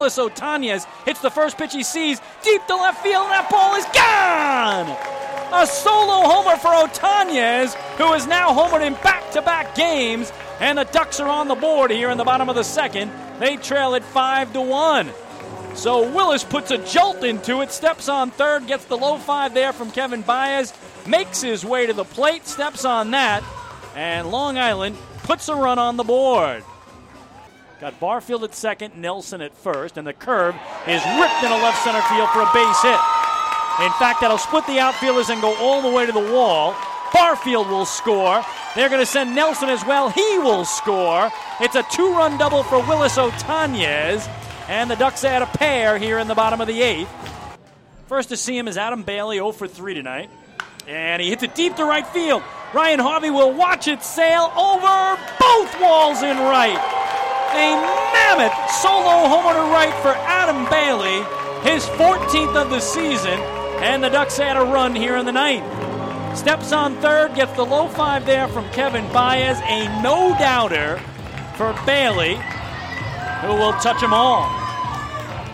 Willis Otañez hits the first pitch he sees, deep to left field, and that ball is gone! A solo homer for Otañez, who is now homered in back-to-back games, and the Ducks are on the board here in the bottom of the second. They trail it 5-1. So Willis puts a jolt into it, steps on third, gets the low five there from Kevin Baez, makes his way to the plate, steps on that, and Long Island puts a run on the board. Got Barfield at second, Nelson at first, and the curve is ripped into left center field for a base hit. In fact, that'll split the outfielders and go all the way to the wall. Barfield will score. They're going to send Nelson as well. He will score. It's a two-run double for Willis Otañez, and the Ducks add a pair here in the bottom of the eighth. First to see him is Adam Bailey, 0 for 3 tonight, and he hits it deep to right field. Ryan Harvey will watch it sail over both walls in right. A mammoth solo homer to right for Adam Bailey, his 14th of the season, and the Ducks add a run here in the ninth. Steps on third, gets the low five there from Kevin Baez, a no-doubter for Bailey, who will touch them all.